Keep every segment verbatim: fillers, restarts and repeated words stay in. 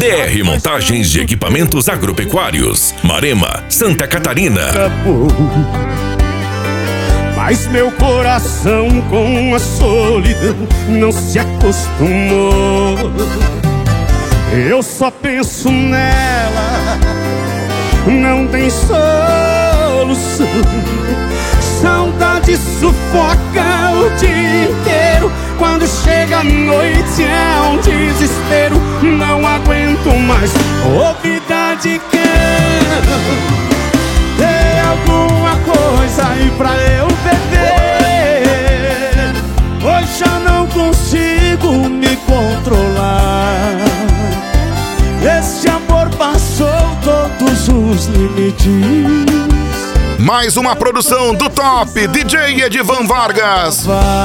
D R Montagens de Equipamentos Agropecuários, Marema, Santa Catarina. Acabou, mas meu coração com a solidão não se acostumou. Eu só penso nela, não tem solução. Saudade sufoca o dia inteiro. Quando chega a noite é um desespero. Não aguento mais ouvir de cão. Tem alguma coisa aí pra eu beber? Hoje já não consigo me controlar. Esse amor passou todos os limites. Mais uma produção do top D J Edivan Vargas.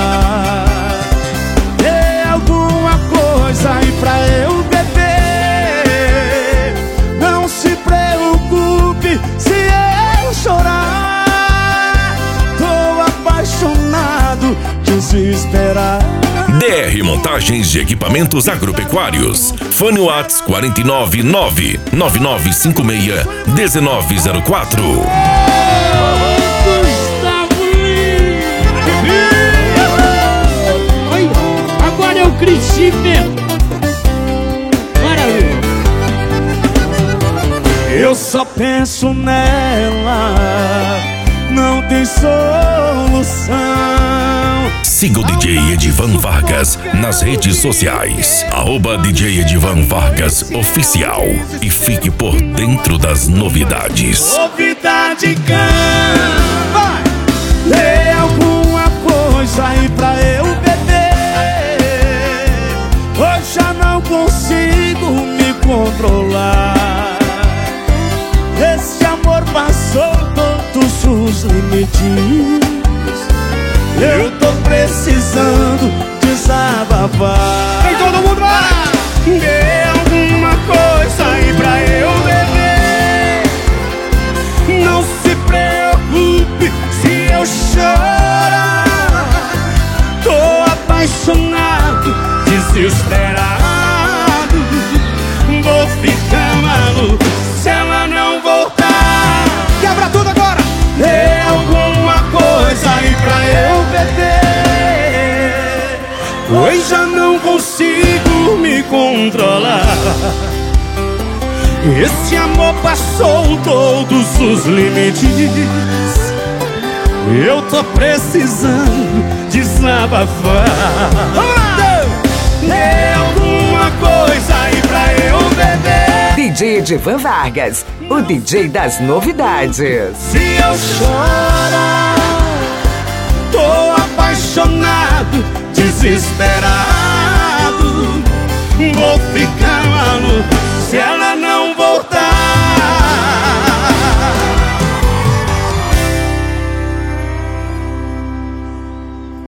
Tem alguma coisa aí pra eu beber? Não se preocupe se eu chorar. Tô apaixonado, desesperado. D R Montagens de Equipamentos Agropecuários. Fone WhatsApp quatro nove nove, nove nove cinco seis, um nove zero quatro. Agora eu cresci mesmo. Maravilha. Eu só penso nela, não tem solução. Siga o D J Edivan Vargas nas redes sociais, arroba D J Edivan Vargas Oficial, e fique por dentro das novidades. Novidade cão, vai! Tem alguma coisa aí pra eu beber? Hoje já não consigo me controlar. Esse amor passou todos os limites. Eu tô precisando desabafar. Vem todo mundo lá! Tem alguma coisa aí pra eu beber? Não se preocupe se eu chorar. Tô apaixonado, desesperado. Vou ficar maluco se ela não voltar. Quebra tudo agora! Tem alguma coisa aí pra eu beber? Hoje já não consigo me controlar. Esse amor passou todos os limites. Eu tô precisando desabafar. Tem alguma coisa aí pra eu beber? D J Edivan Vargas, o D J das novidades. Se eu chorar, tô apaixonado, desesperado. Vou ficar maluco se ela não voltar.